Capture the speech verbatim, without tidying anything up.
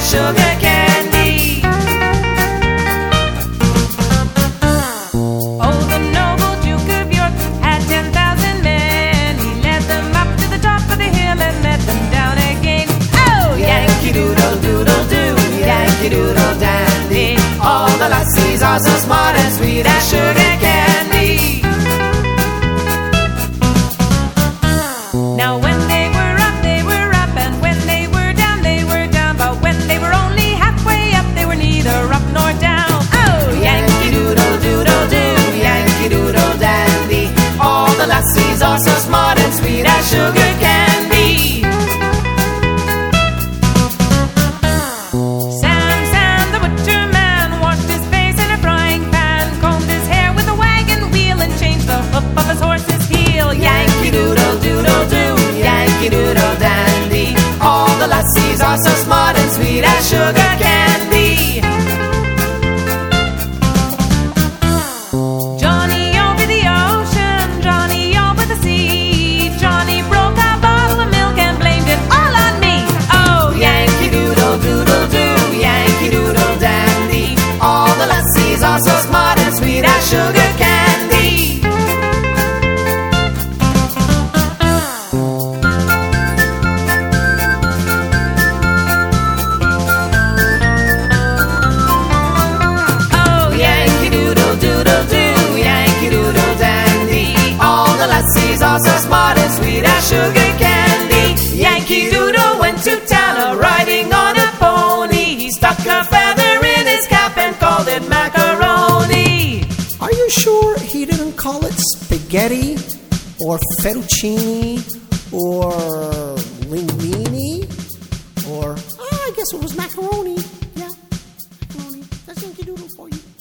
sugar candy. Oh, the noble Duke of York had ten thousand men. He led them up to the top of the hill and let them down again. Oh, Yankee Doodle Doodle Doo, Yankee Doodle Dandy. All the lassies are so smart and sweet as sugar candy. Now when they were up, they were up, and when they were down, they were down. But when they were only halfway up, they were neither up nor down. Oh, Yankee Doodle Doodle Doo, Yankee Doodle Dandy. All the lassies are so smart and sweet as sugar candy. Sam, Sam, the butcher man washed his face in a frying pan, combed his hair with a wagon wheel, and changed the hoof of his horse's heel. Yankee Doodle Doodle Doo, Yankee Doodle Dandy. All the lassies are so smart and sweet as sugar candy. Johnny over the ocean, Johnny over the sea. Johnny broke a bottle of milk and blamed it all on me. Oh, Yankee Doodle Doodle Doo, Yankee Doodle Dandy. All the lassies are so smart and sweet as sugar candy. Oh, Yankee Doodle Doodle Doo, Yankee Doodle Dandy. All the lassies are so smart and sweet as sugar candy. Yankee Doodle went to town a riding on a pony. He stuck a feather in his cap and called it macaroni. Are you sure he didn't call it spaghetti or fettuccine or linguine or oh, I guess it was macaroni. Yeah, macaroni. That's Yankee Doodle for you.